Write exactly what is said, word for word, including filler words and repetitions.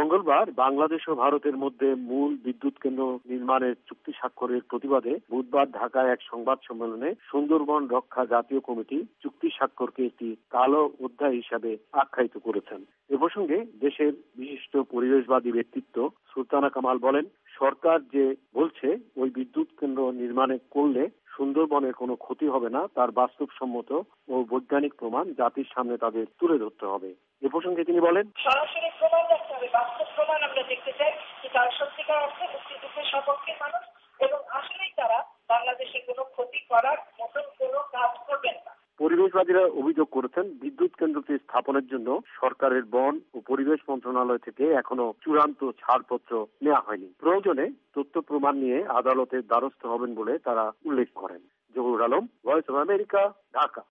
মঙ্গলবার বাংলাদেশ ও ভারতের মধ্যে মূল বিদ্যুৎ কেন্দ্র নির্মাণের চুক্তি স্বাক্ষরের প্রতিবাদে বুধবার ঢাকায় এক সংবাদ সম্মেলনে সুন্দরবন রক্ষা জাতীয় কমিটি চুক্তি স্বাক্ষরকে একটি কালো অধ্যায় হিসাবে আখ্যায়িত করেছেন। এ প্রসঙ্গে দেশের বিশিষ্ট পরিবেশবাদী ব্যক্তিত্ব সুলতানা কামাল বলেন, সরকার যে বলছে ওই বিদ্যুৎ কেন্দ্র নির্মাণে করলে সুন্দরবনের কোনো ক্ষতি হবে না, তার বাস্তবসম্মত ও বৈজ্ঞানিক প্রমাণ জাতির সামনে তাদের তুলে ধরতে হবে। এ প্রসঙ্গে তিনি বলেন, সরাসরি প্রমাণ রাখতে হবে, বাস্তব প্রমাণ আমরা দেখতে চাই যে তারা সত্যিকার অর্থে মুক্তিযুদ্ধের সপক্ষে মানুষ এবং আসলেই তারা বাংলাদেশের কোনো ক্ষতি করার মতন কোনো কাজ করবেন না। পরিবেশবাদীরা অভিযোগ করেছেন, বিদ্যুৎ কেন্দ্রটি স্থাপনের জন্য সরকারের বন ও পরিবেশ মন্ত্রণালয় থেকে এখনো চূড়ান্ত ছাড়পত্র নেওয়া হয়নি। প্রয়োজনে তথ্য প্রমাণ নিয়ে আদালতের দ্বারস্থ হবেন বলে তারা উল্লেখ করেন। Zahur Alam, Voice of America, Dhaka.